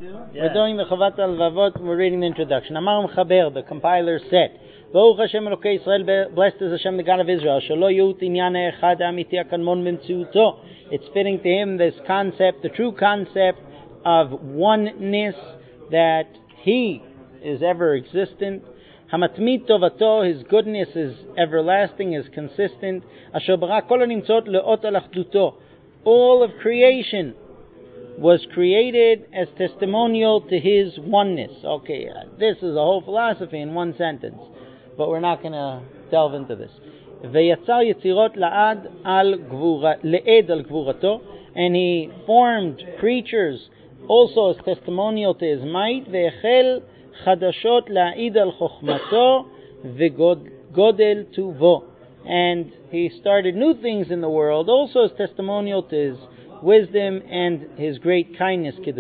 We're doing the Chovat HaLevavot. We're reading the introduction. Amar Mechaber, the compiler said, Baruch Hashem Elokei Yisrael, blessed is Hashem, the God of Israel. Shelo Yehut Inyan Echad Amiti HaKadmon B'Mtziuto. It's fitting to him this concept, the true concept of oneness, that He is ever existent. Hamatmid Tovato, His goodness is everlasting, is consistent. Asher bara kol hanimtzot le'ot al achduto. All of creation was created as testimonial to His oneness. Okay, this is a whole philosophy in one sentence, but we're not going to delve into this. Ve'yatzar yetzirot la'ad le'ed al gvurato, and He formed creatures also as testimonial to His might. Ve'echel chadashot la'id al chokhmato ve'godel tuvo, and He started new things in the world also as testimonial to His wisdom and His great kindness. As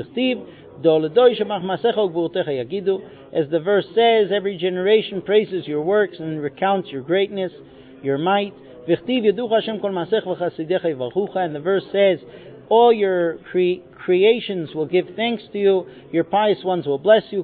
the verse says, every generation praises your works and recounts your greatness, your might. And the verse says, all your creations will give thanks to you, your pious ones will bless you.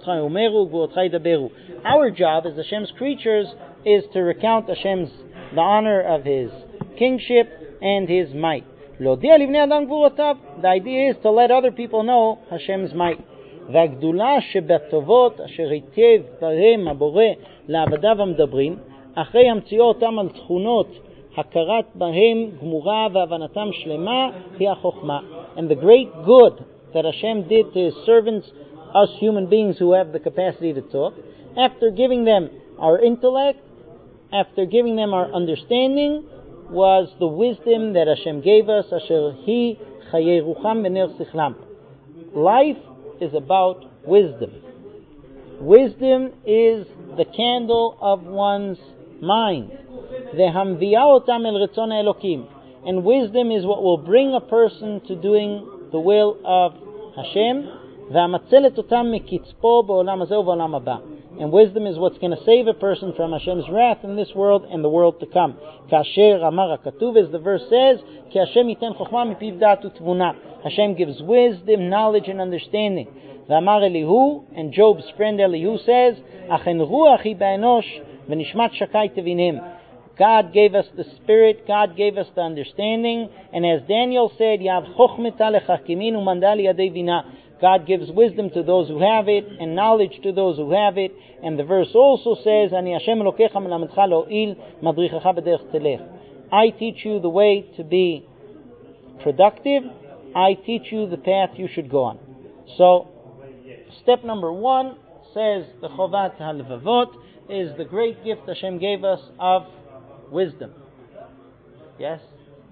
Our job as Hashem's creatures is to recount the honor of His kingship and His might. The idea is to let other people know Hashem's might. והגדולה שבטובות אשר היטב בהם הבורא לעבדיו המדברים, אחרי המציאו אותם על תכונות הכרת בהם גמורה והבנתם שלמה, היא החוכמה. And the great good that Hashem did to His servants, us human beings who have the capacity to talk, after giving them our intellect, after giving them our understanding, was the wisdom that Hashem gave us. Asher hi chayei rucham v'ner sichlam. Life is about wisdom. Wisdom is the candle of one's mind. Vehamviya otam el retzon elokim. And wisdom is what will bring a person to doing the will of Hashem. Vehamatzelet otam mikitzpo ba'olam hazeh u'ba'olam haba. And wisdom is what's going to save a person from Hashem's wrath in this world and the world to come. Kasher amar hakatuv, as the verse says, Ki Hashem yiten chokhmah mipiv da'at u'tvuna. Hashem gives wisdom, knowledge, and understanding. V'amar Elihu, and Job's friend Elihu says, Achen ruach hi ba'enosh v'nishmat shakai tevinim. God gave us the spirit, God gave us the understanding, and as Daniel said, Yav chokhmeta lechakimin u'mandali yadei vina. God gives wisdom to those who have it, and knowledge to those who have it. And the verse also says, Ani Hashem Elokecha melametcha lo'il madrichecha b'derech telech. I teach you the way to be productive. I teach you the path you should go on. So, step number 1, says the Chovat HaLevavot, is the great gift Hashem gave us of wisdom. Yes?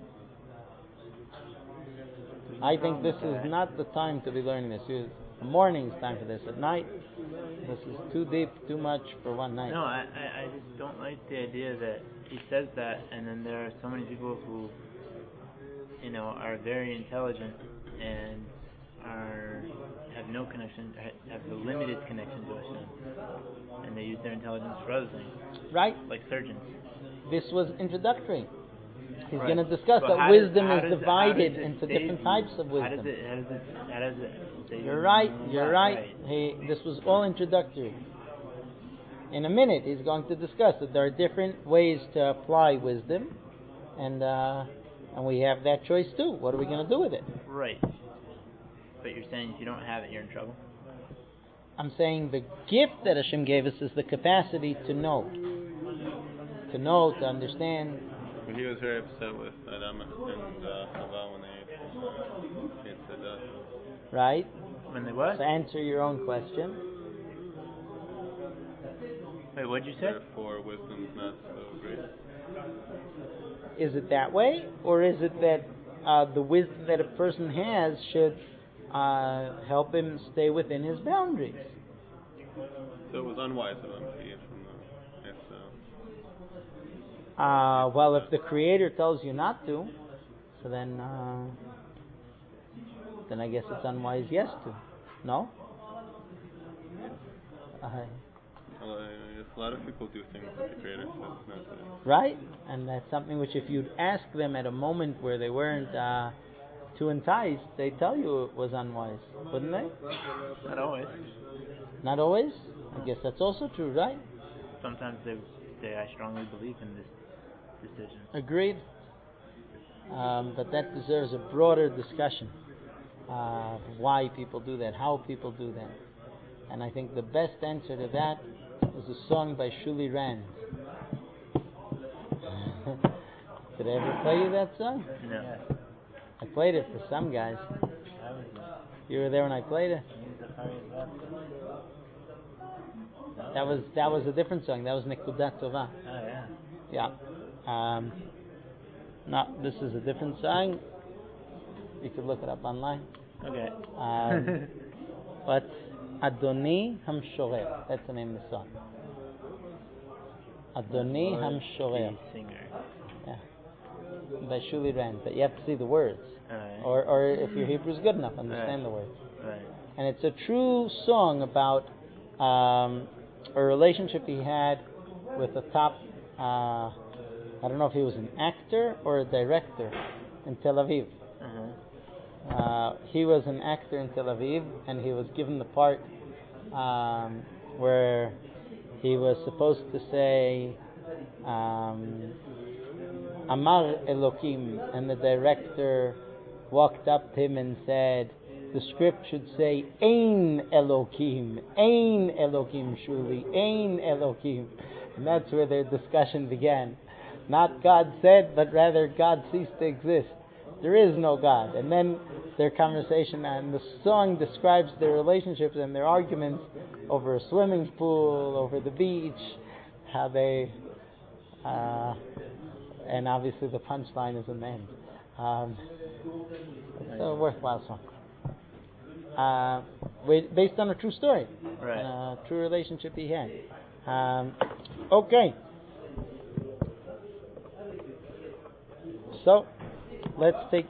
I think this is not the time to be learning this. The morning's time for this. At night, this is too deep, too much for one night. No, I just don't like the idea that he says that, and then there are so many people who, are very intelligent and have no connection, have the limited connection to Hashem, and they use their intelligence for other things. Right. Like surgeons. This was introductory. He's Right. going to discuss that wisdom is divided into different types of wisdom. How does it You're right. This was all introductory. In a minute, he's going to discuss that there are different ways to apply wisdom, and we have that choice too. What are we going to do with it? Right. But you're saying if you don't have it, you're in trouble? I'm saying the gift that Hashem gave us is the capacity to know, to understand. He was very upset with Adam and Chava when they said that. Right? When they what? To answer your own question. Wait, what'd you say? Therefore, wisdom's not so great. Is it that way? Or is it that the wisdom that a person has should help him stay within his boundaries? So it was unwise of him to eat from the well, if the Creator tells you not to, so then I guess it's unwise yes to. No? A lot of people do things that the Creator says not to. Right? And that's something which if you'd ask them at a moment where they weren't to entice, they tell you it was unwise, wouldn't they? Not always. Not always? I guess that's also true, right? Sometimes they say, I strongly believe in this decision. Agreed. But that deserves a broader discussion of why people do that, how people do that. And I think the best answer to that is a song by Shuli Rand. Did I ever play you that song? No. I played it for some guys. You were there when I played it? That was a different song. That was Nekudat Tova. Oh, yeah. Yeah. No, this is a different song. You could look it up online. Okay. But Adoni Hamshorer, that's the name of the song. Adoni Hamshorer. The singer. Yeah. By Shuli Rand. But you have to see the words. Alright. Or if your Hebrew is good enough, understand the words. Right. And it's a true song about a relationship he had with a top, I don't know if he was an actor or a director in Tel Aviv. He was an actor in Tel Aviv, and he was given the part where he was supposed to say Amar Elokim, and the director walked up to him and said, the script should say Ein Elokim, Shuli, Ein Elokim. And that's where their discussion began. Not God said, but rather God ceased to exist. There is no God. And then their conversation, and the song describes their relationships and their arguments over a swimming pool, over the beach, how they, and obviously the punchline is a man. It's a worthwhile song. Based on a true story, Right. A true relationship he had. Okay. So, let's take